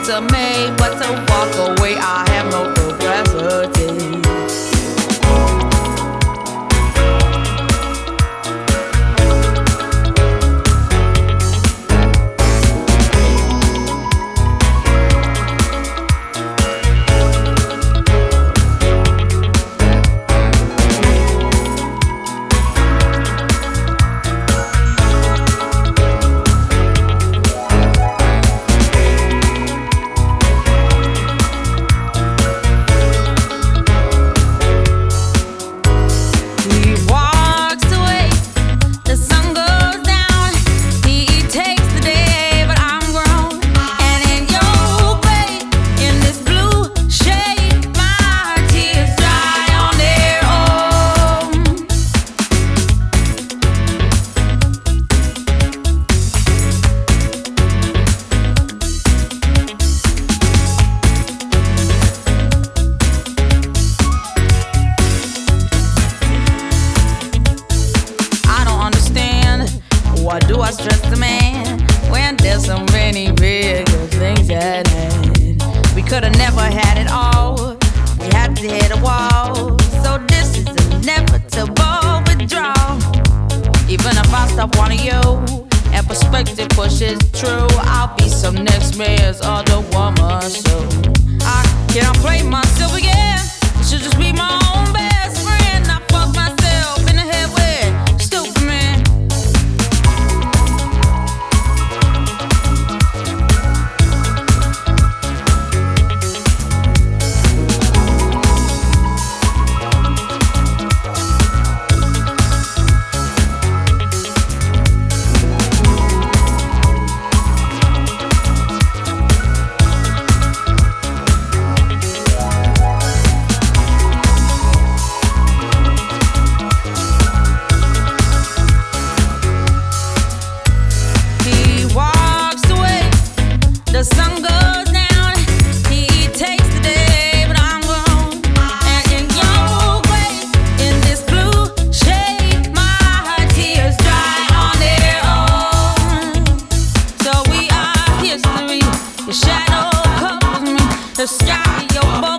to me, but to walk away, I have no capacity. Why do I stress the man when there's so many bigger things at hand? We could've never had it all. We had to hit a wall. So this is inevitable withdrawal. Even if I stop wanting you and perspective pushes true, I'll be some next man's other woman. So I can't play myself again. It should just be my own best friend. I fuck myself in the head with stupid man. The sun goes down, he takes the day, but I'm gone. And in your way, in this blue shade, my tears dry on their own. So we are history, your shadow covers me, the sky, your bones.